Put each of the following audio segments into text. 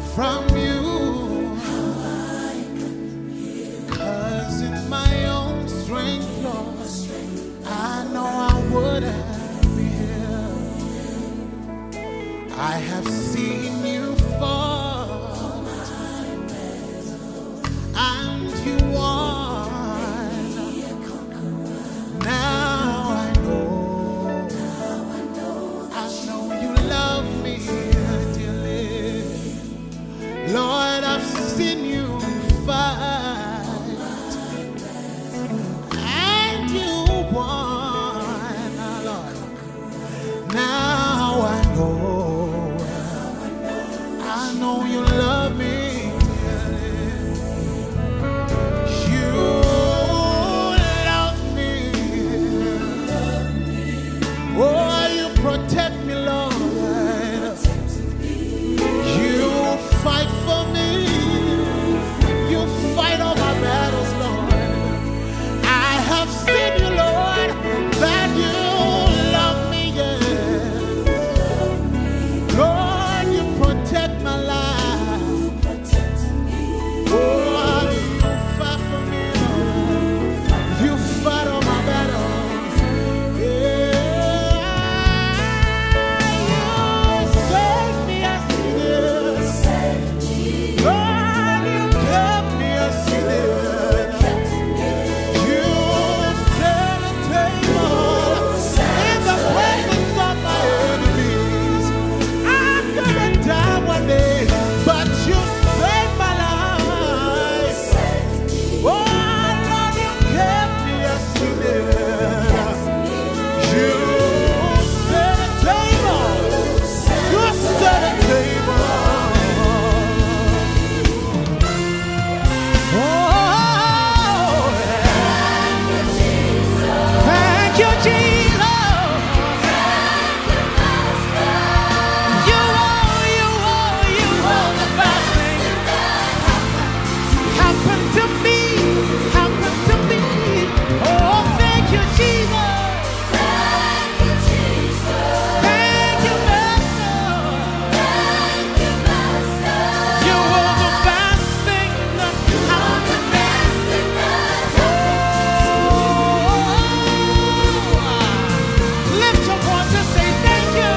from you. 'Cause in my own strength, Lord, I know I wouldn't be here. I have seen you fall, and you won. Now I know you love me dearly. Lord, I've seen you fight, and you won, Lord. Now I know you love me dearly. You love me. Oh, you protect me, Lord. You fight for me. You fight all my battles, Lord. I have seen you, Lord, that you love me, yes. Lord, you protect my life. Oh, you fight for me, Lord. You fight all my battles. Yeah. You saved me as you did. Lord, you kept me as you did. You set a table in the presence of my enemies. I'm gonna die one day, but you saved my life. Oh, Lord, you kept me as you did. You set a table. You set a table. Oh, thank you, Jesus. You are the best thing happened to me. Oh, thank you, Jesus. Thank you, Master. You are the best thing that happened to me. Lift your voice and say thank you.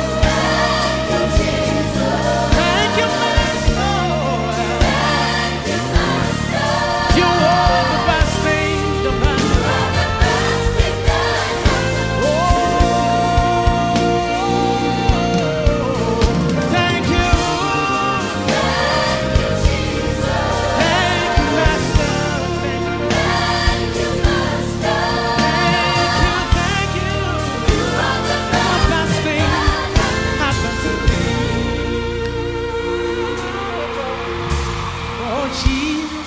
Thank you, Master. You are the best thing, the best. Oh, thank you. Thank you, Master. Thank you. Thank you. The best thing happened to me. Oh, Jesus,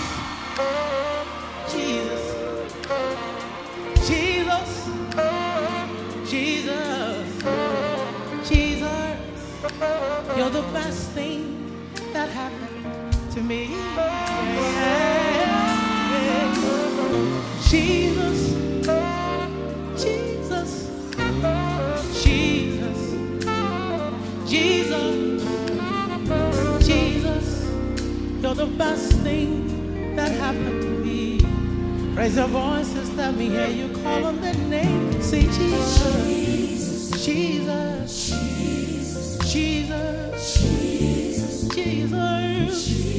Jesus, Jesus, Jesus, Jesus. You're the best thing that happened to me. Jesus, Jesus, Jesus, Jesus, Jesus. You're the best thing that happened to me. Raise your voices, let me hear you call on the name. Say Jesus, Jesus, Jesus, Jesus,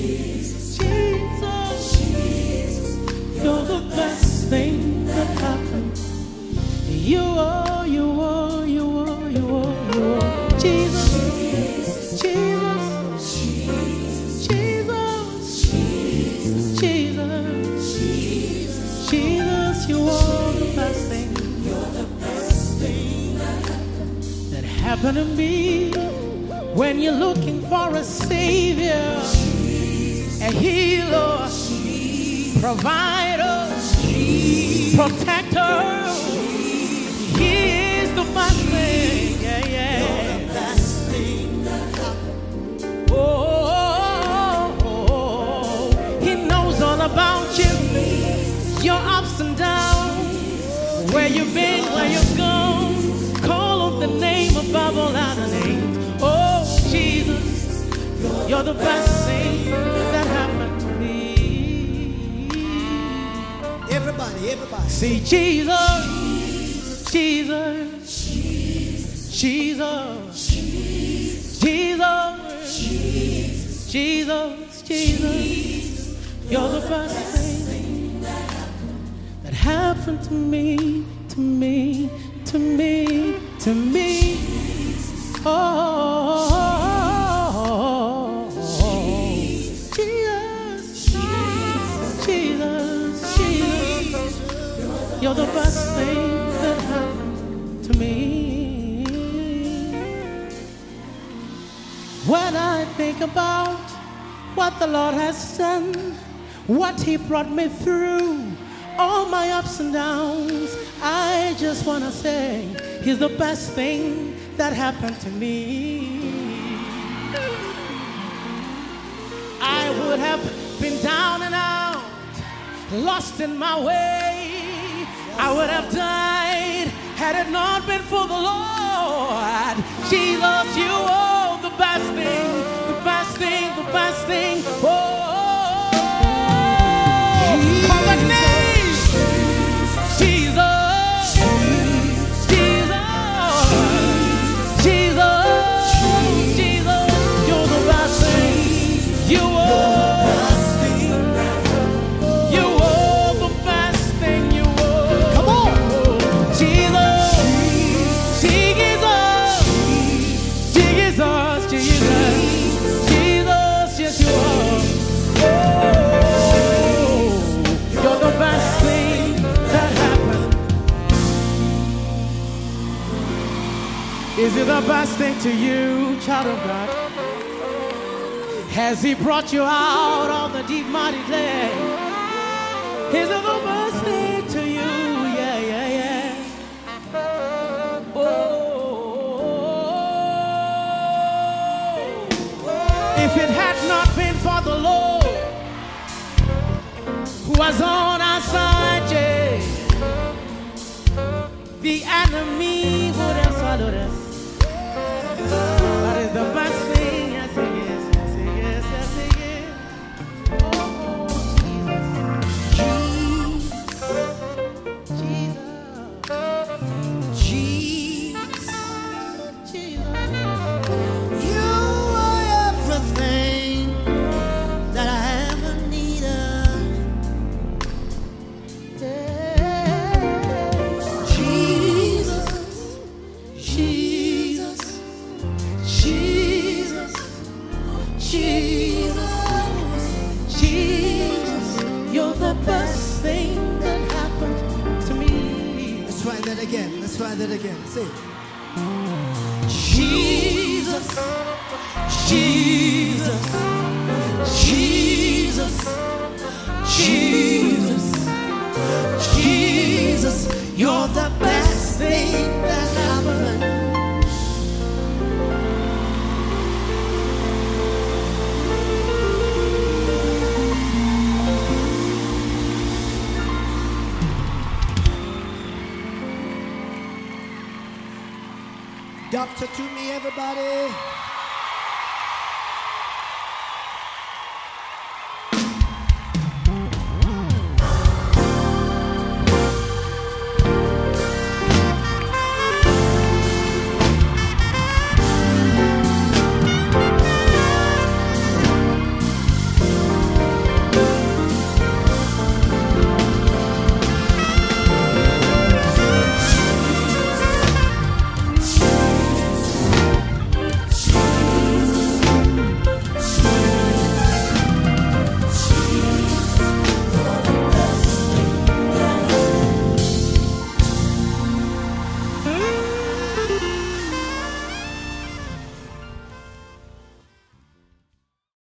Jesus. You're the best thing that happened. You are Jesus, Jesus, Jesus, you are the best thing. You're the best thing that happened to me. When you're looking for a savior, a healer, provider, protector, he is the best thing. Oh, he knows all about you, your ups and downs, where you've been, where you've gone. Call on the name above all other names. Oh, Jesus, you're the best thing that happened to me. Everybody. See, Jesus, Jesus, Jesus, Jesus, Jesus, you're the best thing that happened to me, to me, to me, to me. Oh, Jesus, Jesus, Jesus, you're the best thing that happened to me. When I think about what the Lord has done, what He brought me through, all my ups and downs, I just want to say He's the best thing that happened to me. I would have been down and out, lost in my way. I would have died had it not been for the Lord. Jesus, you are the best thing, the best thing, the best thing. Oh, call that name, Jesus, Jesus, Jesus, Jesus. You're the best thing. You are. You are the best thing. You are. Come on. Jesus, Jesus, Jesus, Jesus, Jesus, yes you are. Oh, you're the best thing that happened. Is it the best thing to you, child of God? Has He brought you out of the deep mighty clay? Is it the best thing to you? Yeah, yeah, yeah. If it had not been for the Lord who was on our side, yeah, the enemy would have swallowed us. That is the best thing, yes it is, yes it is, yes it is. Oh, Jesus, Jesus, Jesus. You are everything that I ever needed. Jesus, Jesus, Jesus, Jesus, Jesus, you're the best thing that happened to me. let's try that again. Say, Jesus, Jesus, Jesus, Jesus, Jesus, you're the best thing that happened. doctor to me, everybody.